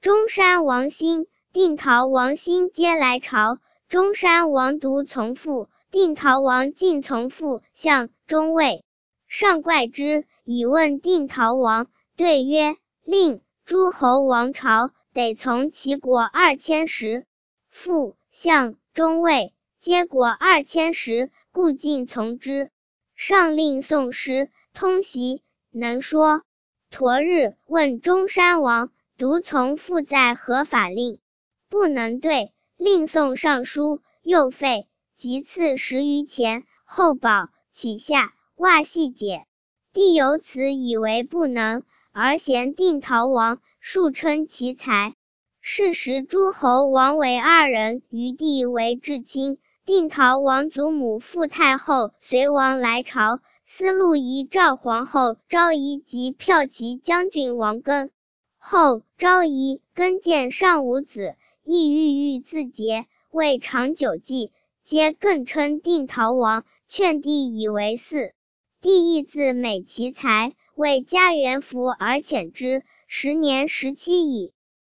中山王兴、定陶王兴皆来朝，中山王独从父，定陶王尽从父，向中尉。上怪之，以问定陶王，对曰：令诸侯王朝，得从其国2000石。父、向、中尉皆国2000石，故尽从之。上令宋师，通习，能说。驮日问中山王，独从父在何法令？不能对，令送上书，又废。即赐10余钱，后保，启下，袜细解。帝由此以为不能，而嫌定陶王，数称其才。是时诸侯王为2人，于帝为至亲。定陶王祖母傅太后随王来朝，司路仪赵皇后昭仪及骠骑将军王庚。后昭仪庚见上无子，亦郁郁自节，未尝久计，皆更称定陶王，劝帝以为嗣。帝亦自美其才，为家元服而遣之，时年17矣。